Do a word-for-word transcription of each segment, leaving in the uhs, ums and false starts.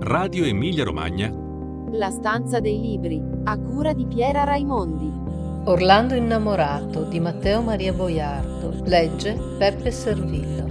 Radio Emilia Romagna. La stanza dei libri, a cura di Piera Raimondi. Orlando innamorato di Matteo Maria Boiardo. Legge Peppe Servillo.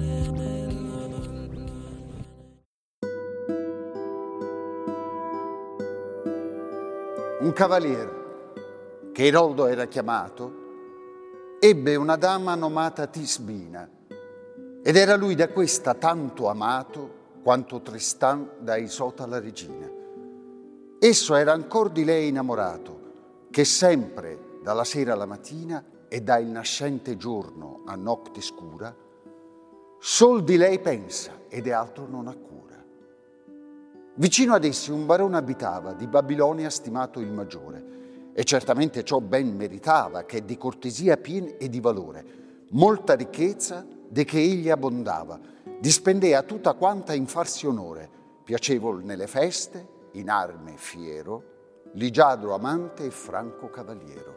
Un cavaliere, che Eroldo era chiamato, ebbe una dama nomata Tisbina, ed era lui da questa tanto amato quanto Tristan da Isota la regina. Esso era ancor di lei innamorato, che sempre dalla sera alla mattina e dal nascente giorno a notte scura, sol di lei pensa ed è altro non ha cura. Vicino ad essi un barone abitava, di Babilonia stimato il maggiore, e certamente ciò ben meritava, che di cortesia pien e di valore, molta ricchezza de che egli abbondava, dispendea tutta quanta in farsi onore, piacevol nelle feste, in arme fiero, ligiadro amante e franco cavaliero.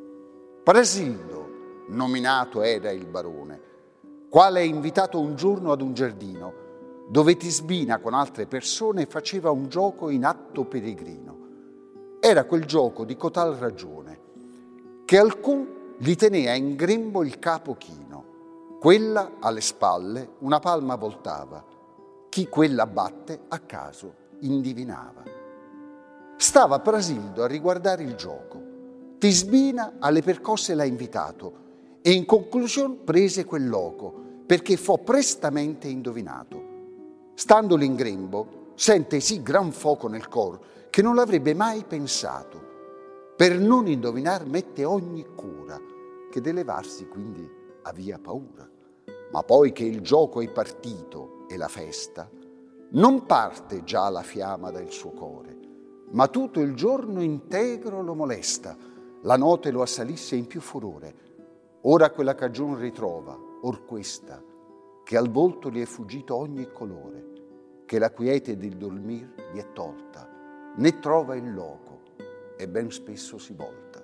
Prasildo nominato era il barone, quale è invitato un giorno ad un giardino, dove Tisbina con altre persone faceva un gioco in atto peregrino. Era quel gioco di cotal ragione, che alcun gli tenea in grembo il capo chino, quella alle spalle una palma voltava, chi quella batte a caso indivinava. Stava Prasildo a riguardare il gioco, Tisbina alle percosse l'ha invitato e in conclusione prese quel loco, perché fo prestamente indovinato. Standolo in grembo, sente sì gran foco nel cor che non l'avrebbe mai pensato. Per non indovinar mette ogni cura, che de levarsi quindi avia paura. Ma poi che il gioco è partito e la festa, non parte già la fiamma dal suo core, ma tutto il giorno integro lo molesta, la notte lo assalisse in più furore. Ora quella cagion ritrova, or questa, che al volto gli è fuggito ogni colore, che la quiete del dormir gli è tolta, ne trova il loco e ben spesso si volta.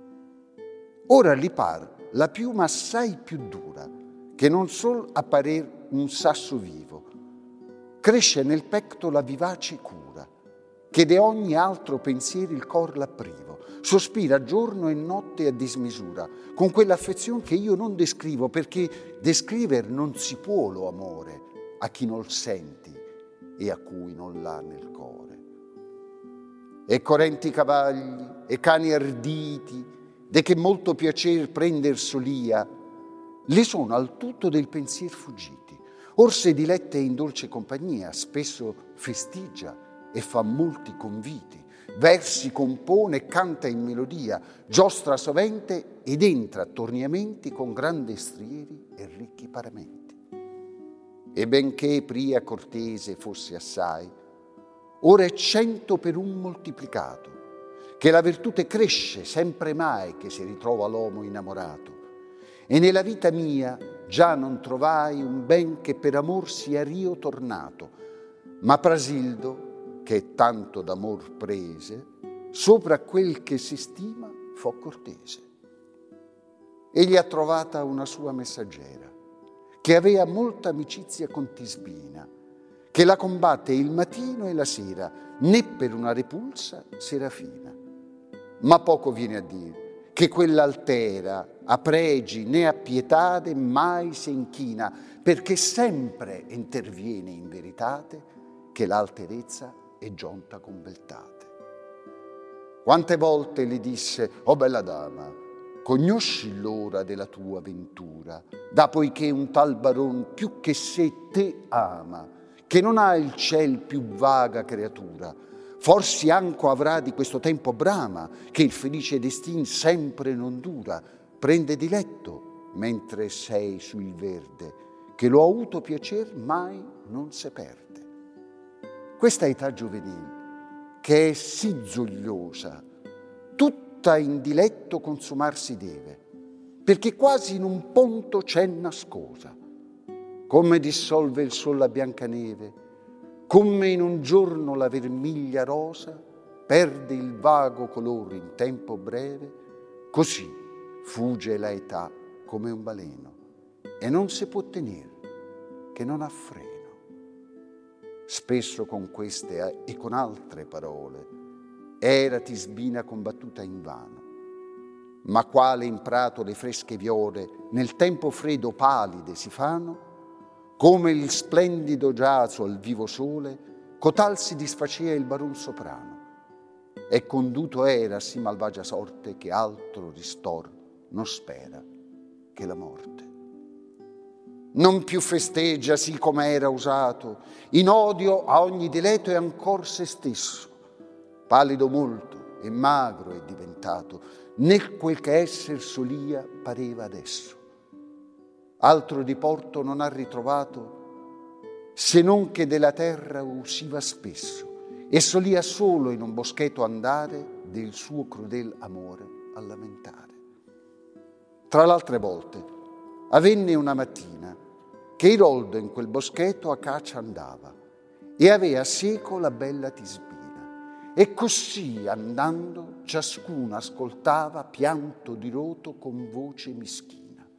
Ora gli par la piuma assai più dura, che non sol apparer un sasso vivo, cresce nel petto la vivace cura, che de ogni altro pensiero il cor l'ha privo, sospira giorno e notte a dismisura, con quell'affezione che io non descrivo, perché descriver non si può lo amore a chi non senti e a cui non l'ha nel cuore. E correnti cavalli e cani arditi, de che molto piacer prender solia, le sono al tutto del pensier fuggiti. Or se diletta in dolce compagnia, spesso festiggia e fa molti conviti, versi compone e canta in melodia, giostra sovente ed entra a torniamenti con grandi strieri e ricchi paramenti. E benché pria cortese fosse assai, ora è cento per un moltiplicato, che la virtute cresce sempre mai che si ritrova l'uomo innamorato. E nella vita mia già non trovai un ben che per amor sia rio tornato, ma Prasildo, che tanto d'amor prese, sopra quel che si stima fo cortese. Egli ha trovata una sua messaggera, che avea molta amicizia con Tisbina, che la combatte il mattino e la sera, né per una repulsa serafina. Ma poco viene a dire che quella altera a pregi né a pietade mai si inchina, perché sempre interviene in veritate che l'alterezza è giunta con beltate. Quante volte le disse: «O bella dama, conosci l'ora della tua ventura, da poiché un tal baron più che sé te ama, che non ha il ciel più vaga creatura. Forse anco avrà di questo tempo brama, che il felice destin sempre non dura. Prende diletto mentre sei sul verde, che lo avuto piacer mai non se perde». Questa età giovanile, che è sì zogliosa, tutta in diletto consumarsi deve, perché quasi in un ponto c'è nascosa. Come dissolve il sol la bianca neve, come in un giorno la vermiglia rosa perde il vago colore in tempo breve, così fugge la età come un baleno e non si può tenere che non ha freno. spesso con queste e con altre parole, era Tisbina combattuta invano. Ma quale in prato le fresche viole nel tempo freddo palide si fanno, come il splendido giazo al vivo sole, cotal si disfacea il baron soprano, e conduto era sì malvagia sorte che altro ristor non spera che la morte. Non più festeggia sì come era usato, in odio a ogni diletto e ancor se stesso, pallido molto e magro è diventato, né quel che esser solia pareva adesso. Altro diporto non ha ritrovato, se non che della terra usiva spesso, e solia solo in un boschetto andare del suo crudel amore a lamentare. Tra l'altre volte avvenne una mattina che Iroldo in quel boschetto a caccia andava e avea seco la bella Tisbina, e così andando ciascuno ascoltava pianto diroto con voce mischina.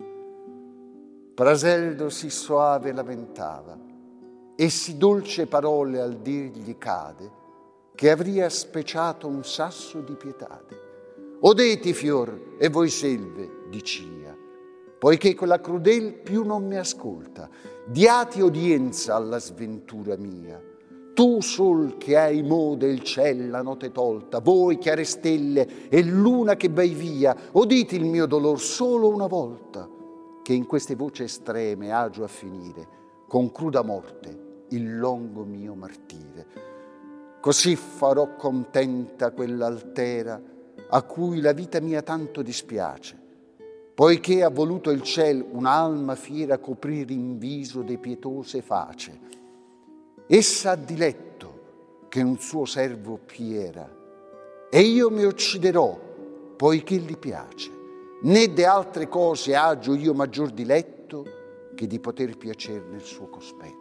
Praseldo si soave lamentava e si dolce parole al dirgli cade, che avria speciato un sasso di pietade. Odeti fior e voi selve, dicia, poiché quella crudel più non mi ascolta, diati udienza alla sventura mia. Tu sol che hai mo del ciel la notte tolta, voi chiare stelle e luna che vai via, udite il mio dolor solo una volta, che in queste voci estreme agio a finire, con cruda morte, il longo mio martire. Così farò contenta quell'altera a cui la vita mia tanto dispiace, poiché ha voluto il ciel un'alma fiera coprire in viso de pietose face. Essa ha diletto che un suo servo piera, e io mi ucciderò, poiché gli piace, né de altre cose agio io maggior diletto che di poter piacer nel suo cospetto.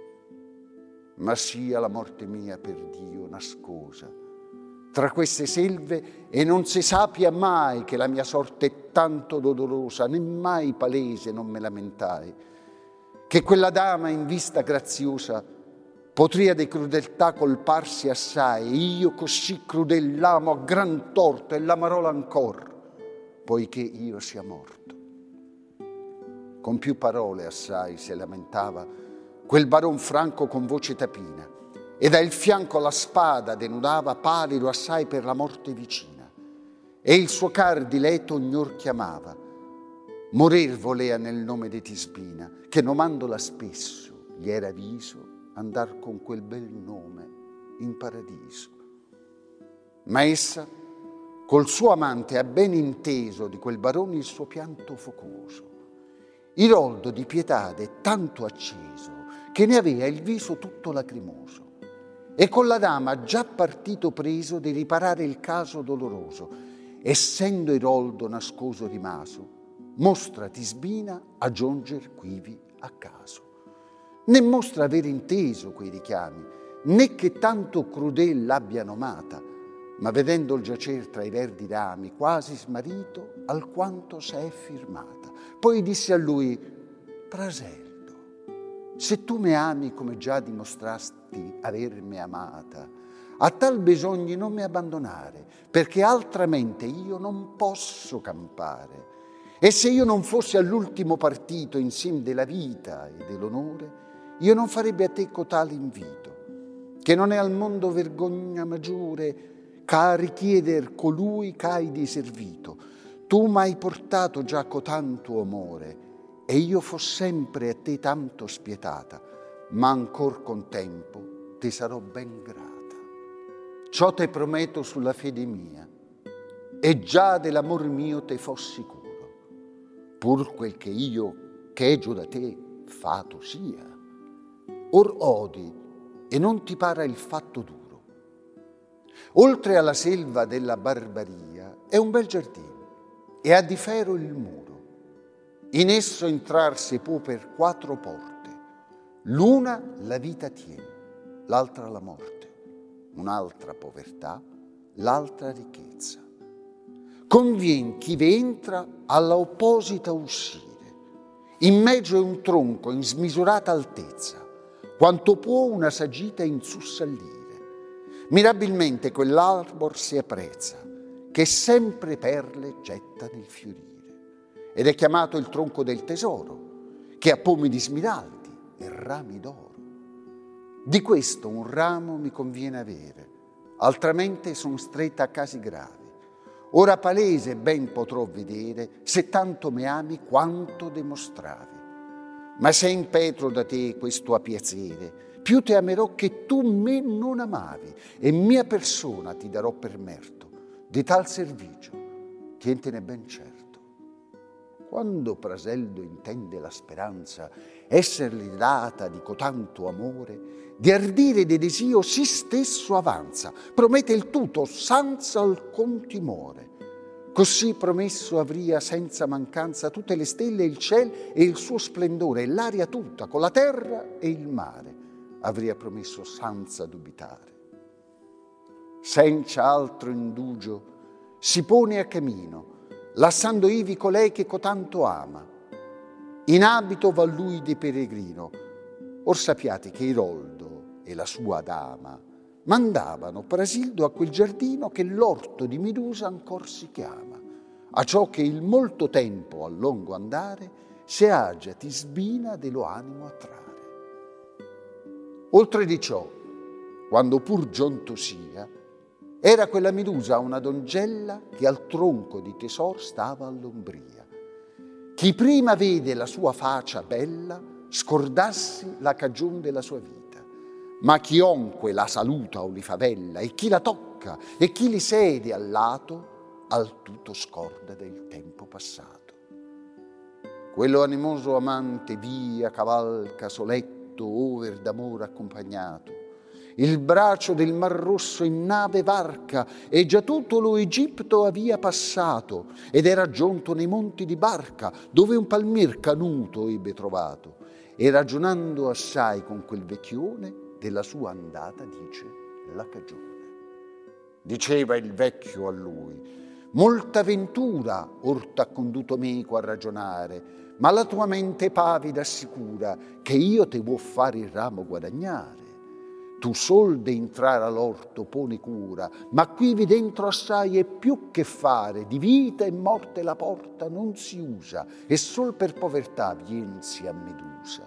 Ma sia la morte mia per Dio nascosa tra queste selve, e non si sappia mai che la mia sorte è tanto dolorosa, né mai palese non me lamentai, che quella dama in vista graziosa potria di crudeltà colparsi assai, e io così crudel l'amo a gran torto e l'amarò ancor, poiché io sia morto. Con più parole assai si lamentava quel baron franco con voce tapina, e dal fianco la spada denudava palido assai per la morte vicina, e il suo car diletto ognor chiamava. Morir volea nel nome di Tisbina, che nomandola spesso gli era viso andar con quel bel nome in paradiso. Ma essa col suo amante ha ben inteso di quel barone il suo pianto focoso. Iroldo di pietade tanto acceso che ne avea il viso tutto lacrimoso, e con la dama già partito preso di riparare il caso doloroso, essendo Iroldo nascoso rimaso, mostra Tisbina a giunger quivi a caso. Né mostra aver inteso quei richiami, né che tanto crudel l'abbiano amata, ma vedendo il giacer tra i verdi rami, quasi smarrito, alquanto s'è firmata. Poi disse a lui: Praseldo, se tu mi ami come già dimostrasti avermi amata, a tal bisogni non mi abbandonare, perché altramente io non posso campare. E se io non fossi all'ultimo partito insieme della vita e dell'onore, io non farebbe a te cotale invito, che non è al mondo vergogna maggiore che richieder colui c'hai di servito. Tu m'hai portato già cotanto amore, e io fo sempre a te tanto spietata, ma ancor con tempo ti sarò ben grata. Ciò te prometto sulla fede mia, e già dell'amor mio te fo sicuro, pur quel che io cheggio da te fato sia. Or odi e non ti para il fatto duro. Oltre alla selva della barbaria è un bel giardino, e ha di ferro il muro. In esso entrar si può per quattro porte. L'una la vita tiene, l'altra la morte, un'altra povertà, l'altra ricchezza. Convien chi vi entra alla opposita uscire. In mezzo è un tronco in smisurata altezza, quanto può una saggita in su salire. Mirabilmente quell'arbor si apprezza, che sempre perle getta nel fiorire, ed è chiamato il tronco del tesoro, che ha pomi di smeraldi e rami d'oro. Di questo un ramo mi conviene avere, altramente son stretta a casi gravi. Ora palese ben potrò vedere, se tanto me ami quanto dimostravi. Ma se impetro da te questo a piacere, più te amerò che tu me non amavi, e mia persona ti darò per merto di tal servigio, tientene ben certo. Quando Praseldo intende la speranza essergli data di cotanto amore, di ardire e di desio si stesso avanza, promette il tutto senza alcun timore. Così promesso avria senza mancanza tutte le stelle, il ciel e il suo splendore, e l'aria tutta, con la terra e il mare, avria promesso senza dubitare. Senza altro indugio si pone a cammino, lasciando ivi colei che cotanto ama. In abito va lui di peregrino. Or sappiate che Iroldo e la sua dama mandavano Prasildo a quel giardino che l'orto di Medusa ancor si chiama, a ciò che il molto tempo a lungo andare se agia ti sbina dello animo attrare. Oltre di ciò, quando pur giunto sia, era quella Medusa una dongella che al tronco di tesor stava all'ombria. Chi prima vede la sua faccia bella, scordassi la cagion della sua vita. Ma chiunque la saluta o li favella, e chi la tocca, e chi li siede al lato, al tutto scorda del tempo passato. Quello animoso amante via cavalca soletto over d'amore accompagnato. Il braccio del Mar Rosso in nave varca, e già tutto lo Egitto avia passato, ed era giunto nei monti di Barca, dove un palmir canuto ebbe trovato, e ragionando assai con quel vecchione, della sua andata dice la cagione. Diceva il vecchio a lui: molta ventura or t'ha condotto meco a ragionare, ma la tua mente pavida assicura che io te vuol fare il ramo guadagnare. Tu sol de entrare all'orto pone cura, ma quivi dentro assai è più che fare, di vita e morte la porta non si usa, e sol per povertà viensi a Medusa.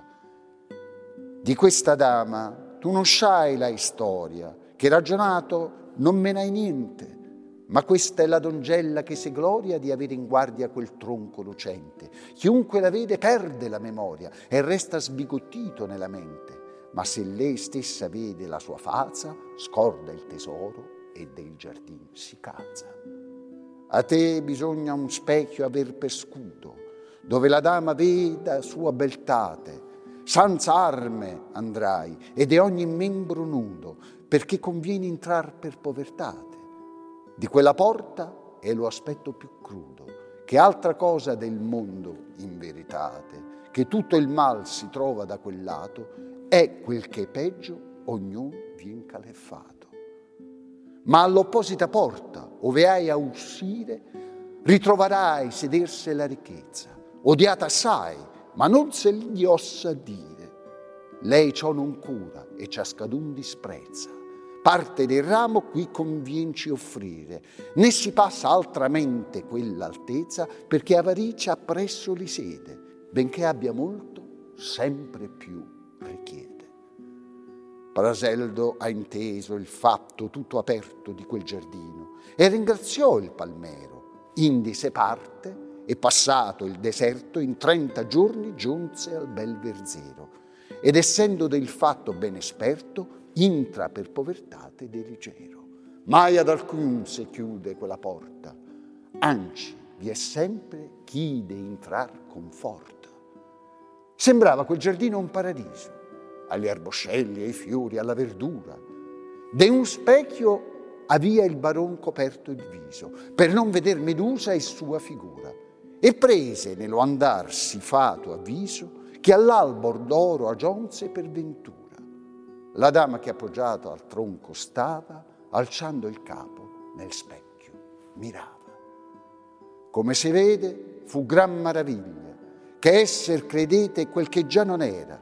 Di questa dama tu non sai la storia, che ragionato non me n'hai niente, ma questa è la dongella che si gloria di avere in guardia quel tronco lucente. Chiunque la vede perde la memoria e resta sbigottito nella mente, ma se lei stessa vede la sua faccia, scorda il tesoro e del giardino si calza. A te bisogna un specchio aver per scudo, dove la dama veda sua beltate. Senza arme andrai ed è ogni membro nudo, perché conviene entrar per povertate. Di quella porta è lo aspetto più crudo, che altra cosa del mondo in veritate, che tutto il mal si trova da quel lato, è quel che è peggio, ognuno vien caleffato. Ma all'opposita porta, ove hai a uscire, ritroverai sederse la ricchezza, odiata assai, ma non se gli ossa dire. Lei ciò non cura e ciascadun disprezza. Parte del ramo qui convienci offrire, né si passa altramente quell'altezza, perché avaricia appresso li sede, benché abbia molto, sempre più richiede. Praseldo ha inteso il fatto tutto aperto di quel giardino e ringraziò il palmero, indi se parte, e passato il deserto in trenta giorni giunse al bel verzero, ed essendo del fatto ben esperto intra per povertate de leggero. Mai ad alcun se chiude quella porta, anzi vi è sempre chi de entrar conforta. Sembrava quel giardino un paradiso, agli erboscelli, ai fiori, alla verdura. De un specchio avia il baron coperto il viso, per non veder Medusa e sua figura, e prese nello andar si fato avviso che all'albor d'oro aggiunse per ventura. La dama che appoggiata al tronco stava, alzando il capo nel specchio mirava. Come si vede, fu gran maraviglia, che esser credete quel che già non era,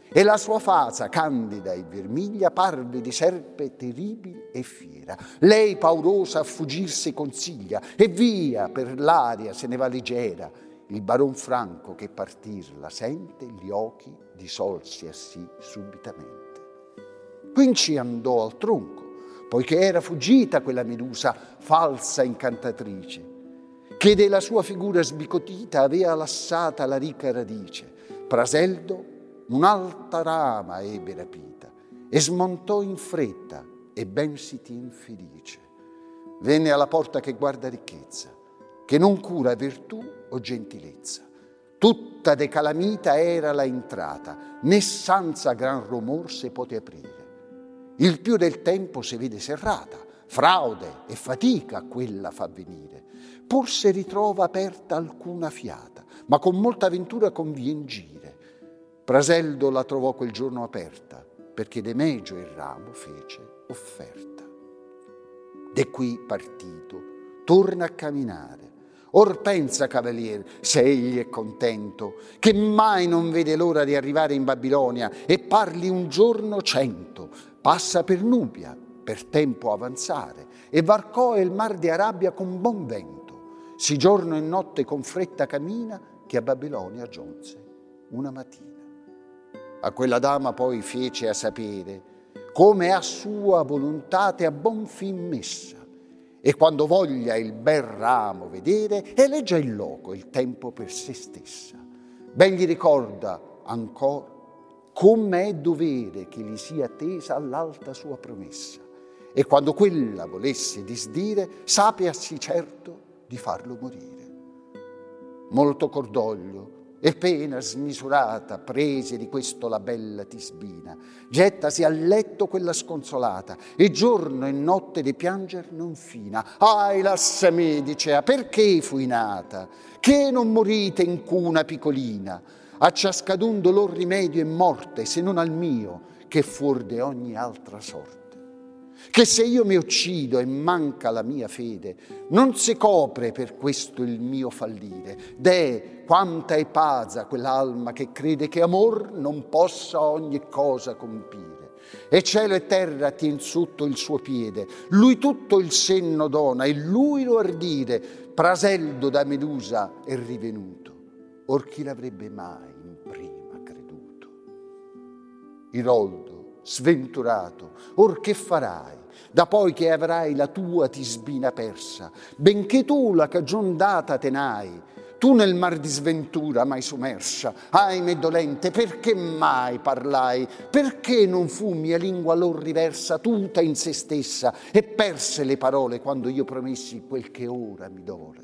e la sua faccia, candida e vermiglia, parve di serpe terribile e fiera. Lei, paurosa, a fuggirsi consiglia, e via per l'aria se ne va leggera. Il baron Franco, che partir la sente, gli occhi dissolsi a sì subitamente. Quinci andò al tronco, poiché era fuggita quella Medusa, falsa incantatrice, che della sua figura sbicotita avea lassata la ricca radice. Praseldo un'alta rama ebbe rapita e smontò in fretta e ben si tien felice. Venne alla porta che guarda ricchezza, che non cura virtù o gentilezza. Tutta de calamita era la entrata, né senza gran rumor se pote aprire. Il più del tempo se vede serrata, fraude e fatica quella fa venire. Pur se ritrova aperta alcuna fiata, ma con molta ventura convien gire. Praseldo la trovò quel giorno aperta, perché de megio il ramo fece offerta. De qui partito, torna a camminare. Or pensa, cavalier, se egli è contento, che mai non vede l'ora di arrivare in Babilonia e parli un giorno cento. Passa per Nubia, per tempo avanzare, e varcò il mar di Arabia con buon vento. Si giorno e notte con fretta cammina, che a Babilonia giunse una mattina. A quella dama poi fece a sapere come a sua volontate a buon fin messa, e quando voglia il bel ramo vedere, eleggia il loco, il tempo per se stessa. Ben gli ricorda ancor come è dovere che gli sia attesa all'alta sua promessa, e quando quella volesse disdire, sapiasi certo di farlo morire. Molto cordoglio e pena smisurata prese di questo la bella Tisbina. Gettasi a letto quella sconsolata, e giorno e notte di pianger non fina. Ahi, lassa me, dicea, perché fui nata? Che non morite in cuna piccolina? A ciascadun dolor rimedio e morte, se non al mio, che fuor de ogni altra sorte. Che se io mi uccido e manca la mia fede, non si copre per questo il mio fallire. Deh, quanta è pazza quell'alma che crede che amor non possa ogni cosa compire. E cielo e terra tien sotto il suo piede, lui tutto il senno dona e lui lo ardire. Praseldo da Medusa è rivenuto, or chi l'avrebbe mai in prima creduto? Iroldo, sventurato, or che farai, da poi che avrai la tua Tisbina persa, benché tu la cagion data tenai, tu nel mar di sventura mai sommersa. Ahimè dolente, perché mai parlai? Perché non fu mia lingua allor riversa tutta in se stessa, e perse le parole quando io promessi quel che ora mi dole?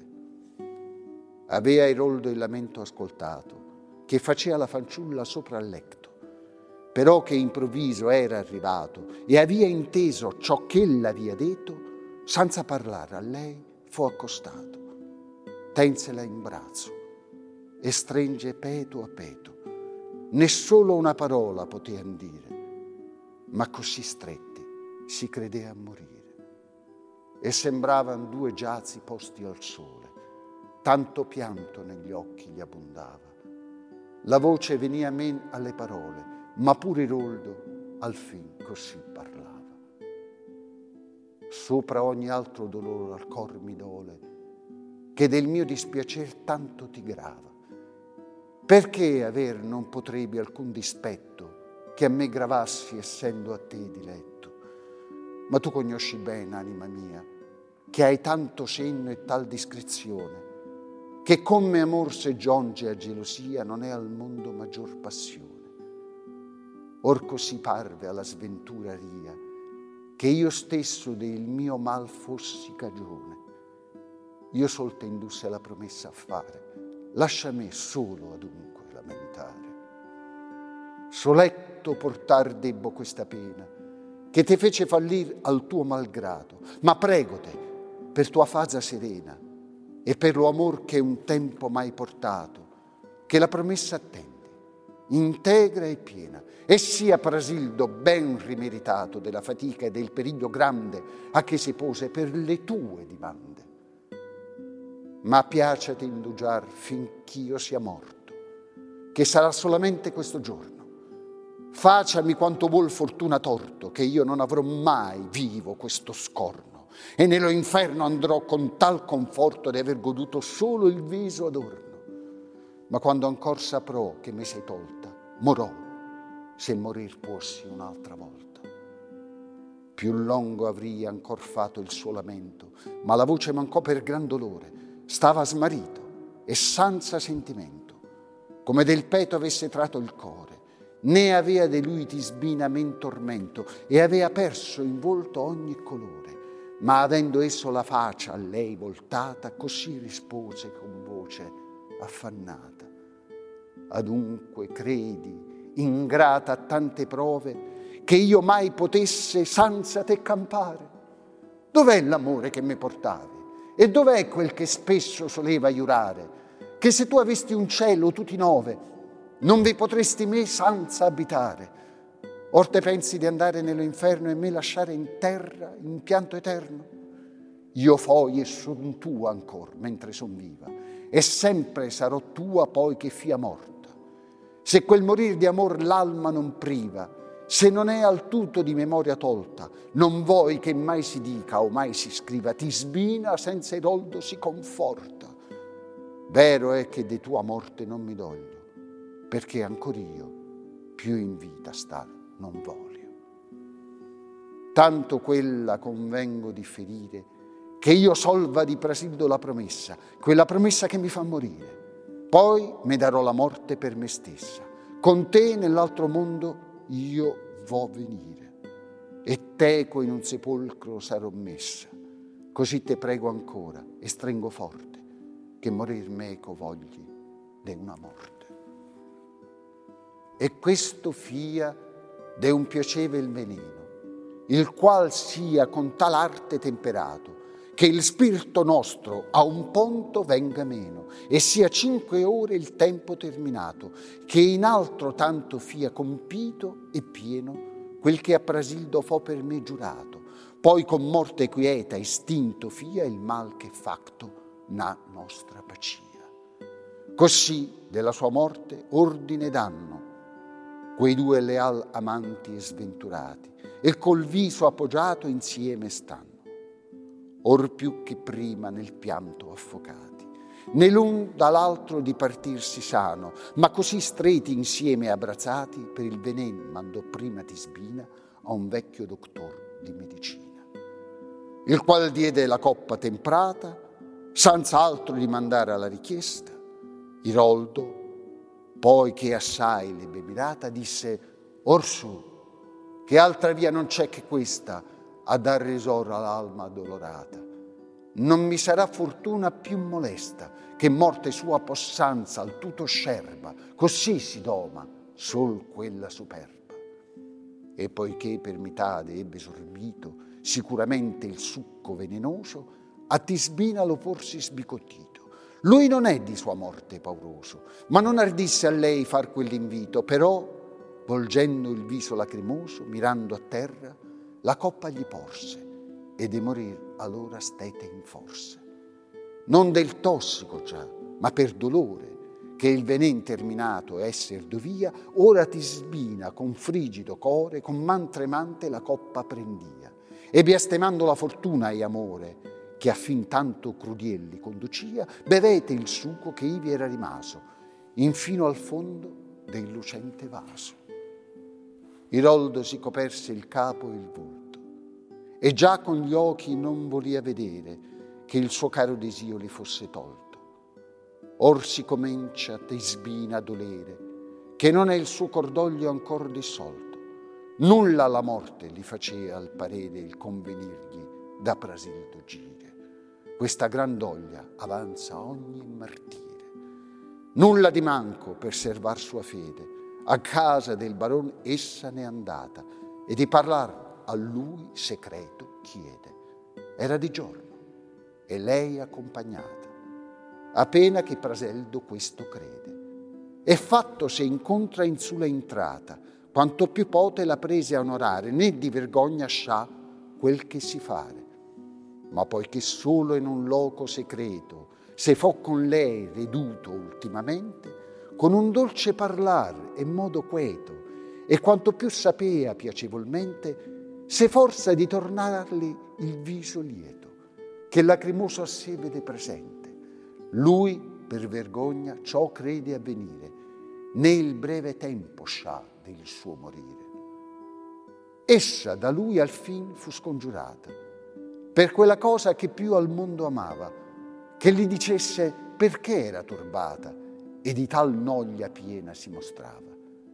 Avea Iroldo il lamento ascoltato, che facea la fanciulla sopra il letto, però che improvviso era arrivato e avia inteso ciò ch'ella avia detto, senza parlare a lei fu accostato, tensela in braccio e stringe peto a peto. Né solo una parola potean dire, ma così stretti si credea morire. E sembravan due giazi posti al sole, tanto pianto negli occhi gli abbondava. La voce venia men alle parole, ma pure Iroldo al fin così parlava. Sopra ogni altro dolore al cor mi dole, che del mio dispiacer tanto ti grava. Perché aver non potrebbe alcun dispetto che a me gravassi essendo a te diletto? Ma tu conosci bene, anima mia, che hai tanto senno e tal discrezione, che come amor se giunge a gelosia non è al mondo maggior passione. Or così parve alla sventura ria, che io stesso del mio mal fossi cagione. Io sol te indusse la promessa a fare, lascia me solo adunque lamentare. Soletto portar debbo questa pena, che te fece fallir al tuo malgrado, ma pregote, per tua faza serena, e per lo amor che un tempo m'hai portato, che la promessa attende, integra e piena, e sia Prasildo ben rimeritato della fatica e del periglio grande a che si pose per le tue dimande. Ma piacete indugiar finch'io sia morto, che sarà solamente questo giorno, Facciami quanto vuol fortuna torto, che io non avrò mai vivo questo scorno, e nello inferno andrò con tal conforto di aver goduto solo il viso adorno. Ma quando ancor saprò che me sei tolta, morò, se morir puossi un'altra volta. Più lungo avria ancor fatto il suo lamento, ma la voce mancò per gran dolore, stava smarrito e senza sentimento, come del peto avesse tratto il core, né avea di lui Tisbina men tormento, e avea perso in volto ogni colore, ma avendo esso la faccia a lei voltata, così rispose con voce affannata: adunque credi, ingrata a tante prove, che io mai potesse senza te campare? Dov'è l'amore che mi portavi? E dov'è quel che spesso soleva giurare? Che se tu avesti un cielo tutti nove, non vi potresti me senza abitare. Or te pensi di andare nello inferno e me lasciare in terra, in pianto eterno? Io foi e son tua ancor, mentre son viva, e sempre sarò tua poi che fia morta. Se quel morir di amor l'alma non priva, se non è al tutto di memoria tolta, non vuoi che mai si dica o mai si scriva, Tisbina senza Eroldo si conforta. Vero è che di tua morte non mi doglio, perché ancor io più in vita star non voglio. Tanto quella convengo di ferire, che io solva di Prasildo la promessa, quella promessa che mi fa morire. Poi mi darò la morte per me stessa. Con te nell'altro mondo io vo venire, e teco in un sepolcro sarò messa. Così te prego ancora e stringo forte, che morir meco vogli de una morte. E questo fia de un piacevole veleno, il qual sia con tal arte temperato, che il spirito nostro a un punto venga meno, e sia cinque ore il tempo terminato, che in altro tanto fia compito e pieno quel che a Prasildo fo per me giurato, poi con morte quieta estinto fia il mal che facto n'ha nostra pacia. Così della sua morte ordine danno quei due leal amanti e sventurati, e col viso appoggiato insieme stanno, or più che prima nel pianto affocati, né l'un dall'altro di partirsi sano, ma così stretti insieme abbracciati, per il venen mandò prima Tisbina a un vecchio dottor di medicina, il qual diede la coppa temprata, senza altro di mandare alla richiesta. Eroldo, poi che assai le bevirata, disse: orsù, che altra via non c'è che questa a dar risoro all'alma addolorata. Non mi sarà fortuna più molesta, che morte sua possanza al tutto scerba, così si doma sol quella superba. E poiché per mitade ebbe sorbito sicuramente il succo venenoso, a Tisbina lo porsi sbigottito. Lui non è di sua morte pauroso, ma non ardisse a lei far quell'invito, però, volgendo il viso lacrimoso, mirando a terra, la coppa gli porse, e de morir allora stette in forse. Non del tossico già, ma per dolore, che il venen terminato esser dovia, ora Tisbina con frigido core, con man tremante la coppa prendia, e biastemando la fortuna e amore, che a fin tanto crudielli conducia, bevete il succo che ivi era rimaso, infino al fondo del lucente vaso. Eroldo si coperse il capo e il volto, e già con gli occhi non volia vedere che il suo caro desio li fosse tolto. Or si comincia Tisbina a dolere, che non è il suo cordoglio ancor dissolto. Nulla alla morte gli facea al parere il convenirgli da Prasildo gire. Questa gran doglia avanza ogni martire. Nulla di manco per servar sua fede, a casa del baron essa n'è andata, e di parlar a lui secreto chiede. Era di giorno e lei accompagnata, appena che Praseldo questo crede. E fatto se incontra in sulla entrata, quanto più pote la prese a onorare, né di vergogna scià quel che si fare. Ma poiché solo in un loco secreto se fo con lei veduto ultimamente, con un dolce parlar e modo queto, e quanto più sapea piacevolmente, se forza di tornargli il viso lieto, che lacrimoso a sé vede presente. Lui, per vergogna, ciò crede avvenire, né il breve tempo scià del suo morire. Essa da lui al fin fu scongiurata, per quella cosa che più al mondo amava, che gli dicesse perché era turbata e di tal noia piena si mostrava.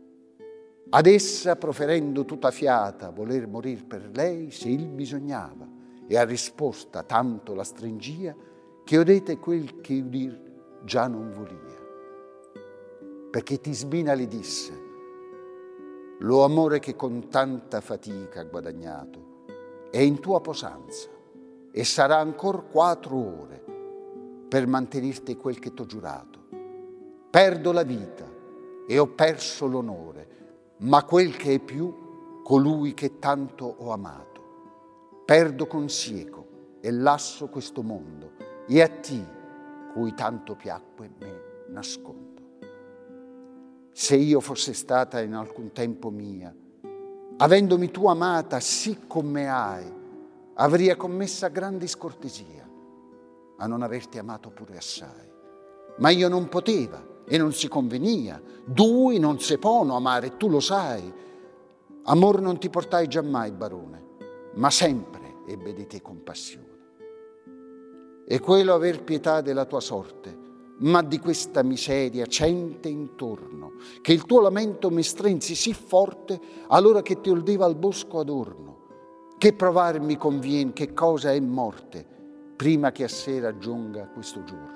Ad essa, proferendo tutta fiata, voler morir per lei se il bisognava, e a risposta tanto la stringia, che udete quel che udir già non volia. Perché Tisbina le disse: lo amore che con tanta fatica ha guadagnato è in tua posanza, e sarà ancor quattro ore per mantenirti quel che t'ho giurato. Perdo la vita e ho perso l'onore, ma quel che è più, colui che tanto ho amato. Perdo con sieco e lasso questo mondo, e a ti, cui tanto piacque, me nascondo. Se io fosse stata in alcun tempo mia, avendomi tu amata sì come hai, avria commessa grande scortesia a non averti amato pure assai. Ma io non poteva e non si convenia, due non se pono amare, tu lo sai. Amor non ti portai giammai, barone, ma sempre ebbe di te compassione. E quello aver pietà della tua sorte, ma di questa miseria cente intorno, che il tuo lamento mi strinsi sì forte allora che ti udiva al bosco adorno, che provar mi convien che cosa è morte, prima che a sera giunga questo giorno.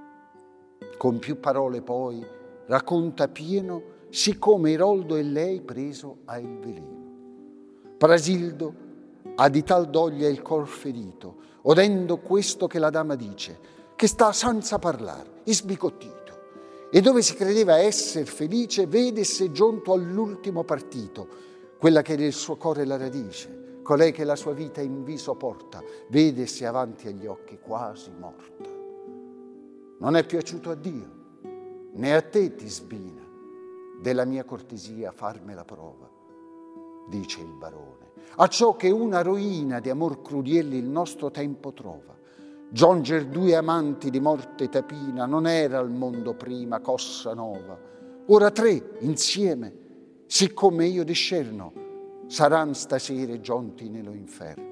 Con più parole poi racconta pieno, siccome Iroldo e lei preso ha il veleno. Prasildo ha di tal doglia il cor ferito, odendo questo che la dama dice, che sta senza parlare, sbigottito, e dove si credeva esser felice, vede se giunto all'ultimo partito, quella che del suo cuore la radice, colei che la sua vita in viso porta, vede se avanti agli occhi quasi morta. Non è piaciuto a Dio, né a te, Tisbina, della mia cortesia farme la prova, dice il barone, a ciò che una roina di amor crudeli il nostro tempo trova. Giunger due amanti di morte tapina non era al mondo prima cosa nova. Ora tre insieme, siccome io discerno, saran stasera giunti nello inferno.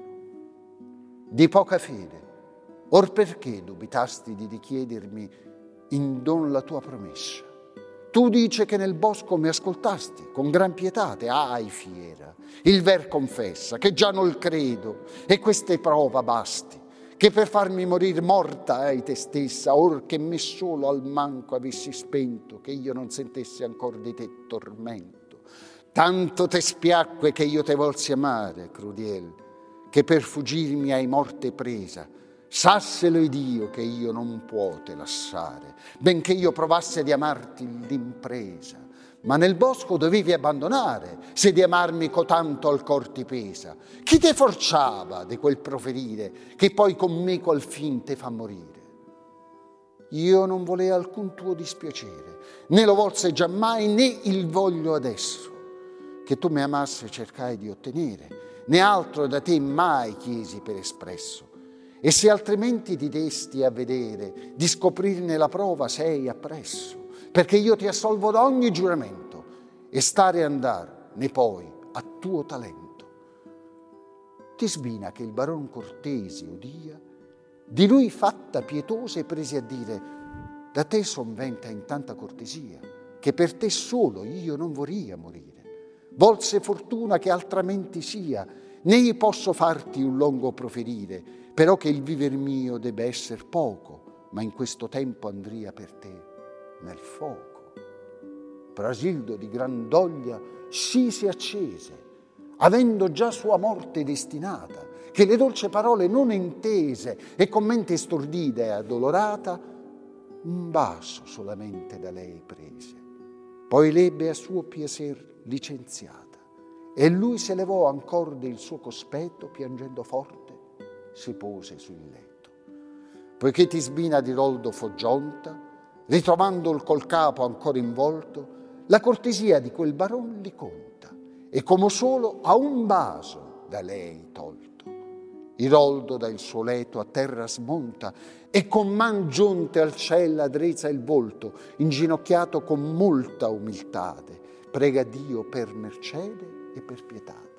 Di poca fede, or perché dubitasti di richiedermi in don la tua promessa? Tu dice che nel bosco mi ascoltasti con gran pietate, ai fiera, il ver confessa che già non credo e queste prova basti, che per farmi morir morta hai te stessa, or che me solo al manco avessi spento, che io non sentessi ancor di te tormento. Tanto te spiacque che io te volsi amare, Crudiel, che per fuggirmi hai morte presa. Sasselo ed io che io non può te lasciare, benché io provasse di amarti l'impresa. Ma nel bosco dovevi abbandonare, se di amarmi cotanto al cor ti pesa. Chi te forciava di quel proferire, che poi con me qual fin te fa morire? Io non volea alcun tuo dispiacere, né lo volse giammai, né il voglio adesso. Che tu mi amasse cercai di ottenere, né altro da te mai chiesi per espresso. E se altrimenti ti desti a vedere, di scoprirne la prova sei appresso, perché io ti assolvo da ogni giuramento, e stare e andar ne poi a tuo talento. Tisbina, che il baron cortese udia, di lui fatta pietosa, e prese a dire: da te son venta in tanta cortesia, che per te solo io non vorria morire. Volse fortuna che altramenti sia, né io posso farti un longo proferire, però che il viver mio debba esser poco, ma in questo tempo andria per te nel fuoco. Prasildo di gran doglia sì si accese, avendo già sua morte destinata, che le dolci parole non intese e con mente stordita e addolorata, un bacio solamente da lei prese, poi l'ebbe a suo piacer licenziata, e lui se levò ancor del suo cospetto, piangendo forte, si pose sul letto. Poiché Tisbina di Roldo fu giunta, ritrovandolo col capo ancora involto, la cortesia di quel baron li conta, e come solo a un baso da lei tolto. Iroldo dal suo letto a terra smonta e con man giunte al cielo addrezza il volto, inginocchiato con molta umiltate, prega Dio per mercede e per pietate.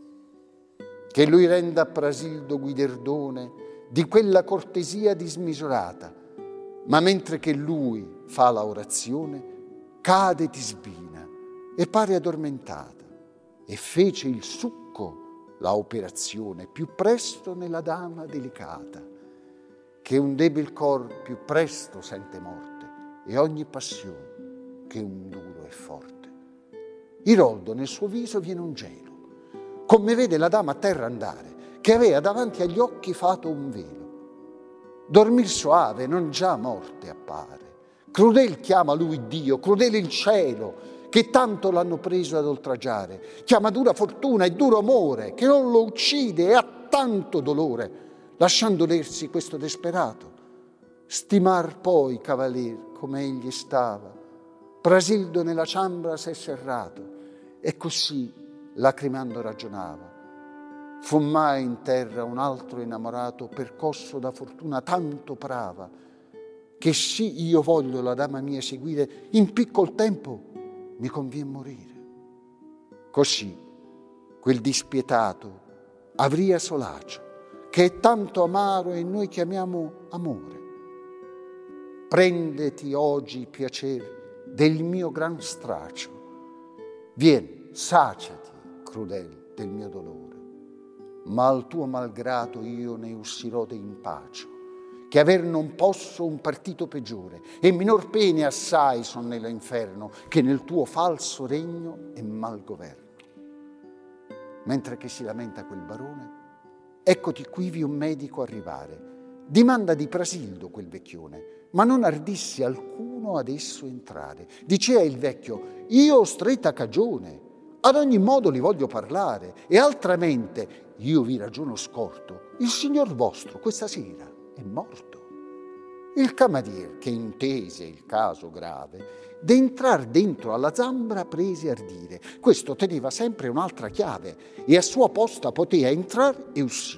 Che lui renda a Prasildo guiderdone di quella cortesia dismisurata, ma mentre che lui fa la orazione, cade Tisbina e pare addormentata, e fece il succo la operazione più presto nella dama delicata, che un debil cor più presto sente morte e ogni passione che un duro è forte. Iroldo nel suo viso viene un gelo, come vede la dama a terra andare, che avea davanti agli occhi fato un velo. Dormir soave non già morte appare, crudel chiama lui Dio, crudele il cielo, che tanto l'hanno preso ad oltraggiare, chiama dura fortuna e duro amore, che non lo uccide e ha tanto dolore, lasciando lersi questo desperato. Stimar poi, cavalier, come egli stava, Prasildo nella ciambra s'è serrato, e così, lacrimando ragionava. Fu mai in terra un altro innamorato, percosso da fortuna tanto brava, che sì io voglio la dama mia seguire, in piccol tempo mi convien morire. Così quel dispietato avria solacio, che è tanto amaro e noi chiamiamo amore. Prendeti oggi piacere del mio gran straccio, vien, saciati, crudel, del mio dolore, ma al tuo malgrado io ne uscirò de impaccio, che aver non posso un partito peggiore, e minor pene assai son nell'inferno, che nel tuo falso regno e mal governo. Mentre che si lamenta quel barone, eccoti quivi un medico arrivare, dimanda di Prasildo quel vecchione, ma non ardissi alcuno ad esso entrare. Dicea il vecchio, io ho stretta cagione, ad ogni modo li voglio parlare, e altramente io vi ragiono scorto, il signor vostro questa sera è morto. Il camerier, che intese il caso grave, d'entrar dentro alla zambra prese ardire. Questo teneva sempre un'altra chiave e a sua posta potea entrar e uscire.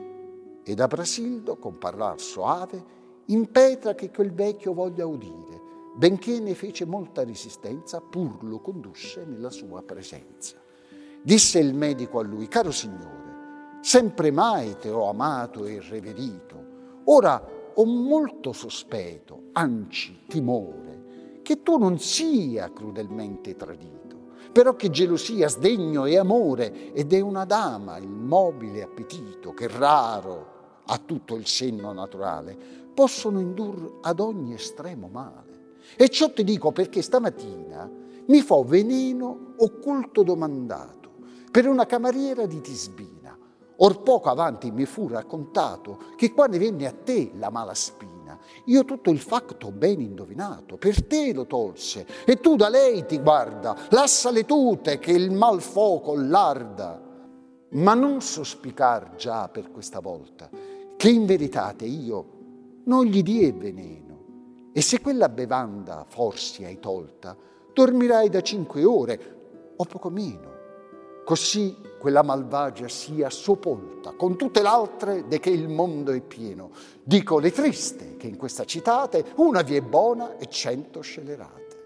E da Prasildo, con parlar soave, impetra che quel vecchio voglia udire, benché ne fece molta resistenza, pur lo condusse nella sua presenza. Disse il medico a lui, caro signore, sempre mai te ho amato e reverito, ora ho molto sospetto, anzi timore, che tu non sia crudelmente tradito, però che gelosia, sdegno e amore, ed è una dama il mobile appetito, che raro ha tutto il senno naturale, possono indur ad ogni estremo male. E ciò ti dico perché stamattina mi fo veneno occulto domandato per una cameriera di Tisbina. Or poco avanti mi fu raccontato che quando venne a te la mala spina, io tutto il fatto ben indovinato, per te lo tolse, e tu da lei ti guarda, lassa le tute che il mal foco larda. Ma non sospicar già per questa volta, che in veritate io non gli die veneno, e se quella bevanda forse hai tolta, dormirai da cinque ore o poco meno. Così quella malvagia sia sopolta, con tutte l'altre de che il mondo è pieno. Dico le triste, che in questa citate una vi è buona e cento scelerate.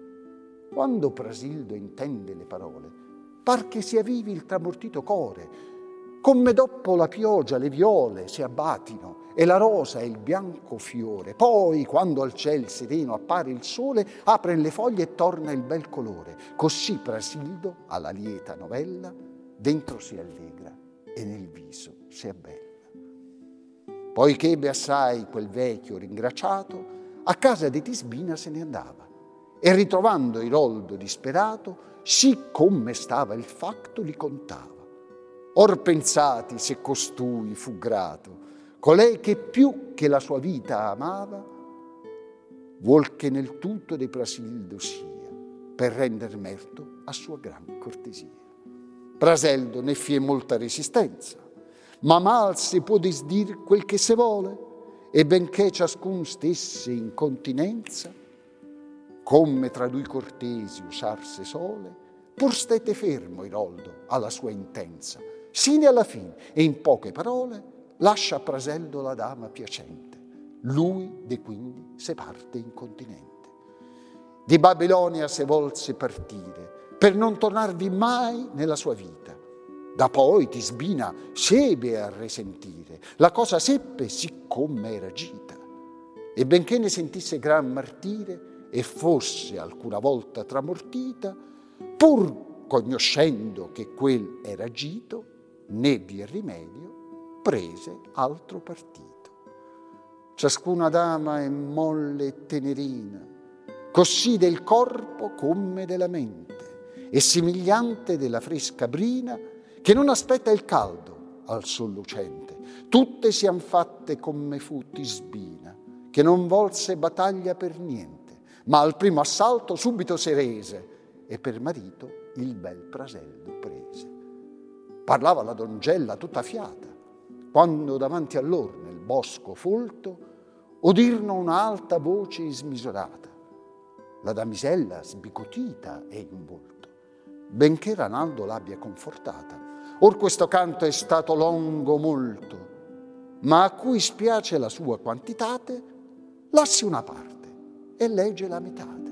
Quando Prasildo intende le parole, par che si avvivi il tramortito core, come dopo la pioggia le viole si abbatino e la rosa e il bianco fiore. Poi, quando al ciel sereno appare il sole, apren le foglie e torna il bel colore. Così Prasildo, alla lieta novella, dentro si allegra e nel viso si abbella. Poi che ebbe assai quel vecchio ringraziato, a casa di Tisbina se ne andava, e ritrovando Iroldo disperato, sì come stava il fatto li contava. Or pensati se costui fu grato, colei che più che la sua vita amava, vuol che nel tutto de Prasildo sia, per render merto a sua gran cortesia. Praseldo ne fie molta resistenza, ma mal si può disdir quel che se vuole, e benché ciascun stesse in continenza, come tra due cortesi usarse sole, pur stette fermo Iroldo alla sua intensa, sine alla fine, e in poche parole lascia a Praseldo la dama piacente. Lui de quindi se parte in continente. Di Babilonia se volse partire, per non tornarvi mai nella sua vita. Da poi Tisbina s'ebbe a risentire, la cosa seppe siccome era gita. E benché ne sentisse gran martire, e fosse alcuna volta tramortita, pur conoscendo che quel era gito, né vi rimedio, prese altro partito. Ciascuna dama è molle e tenerina, così del corpo come della mente, e simigliante della fresca brina, che non aspetta il caldo al sol lucente. Tutte sian fatte come fu Tisbina, che non volse battaglia per niente, ma al primo assalto subito se rese, e per marito il bel Praseldo prese. Parlava la dongella tutta fiata, quando davanti a lor nel bosco folto udirono un'alta voce smisurata. La damisella sbicotita e in volto, benché Ranaldo l'abbia confortata. Or questo canto è stato longo molto, ma a cui spiace la sua quantitate, lassi una parte e legge la metate.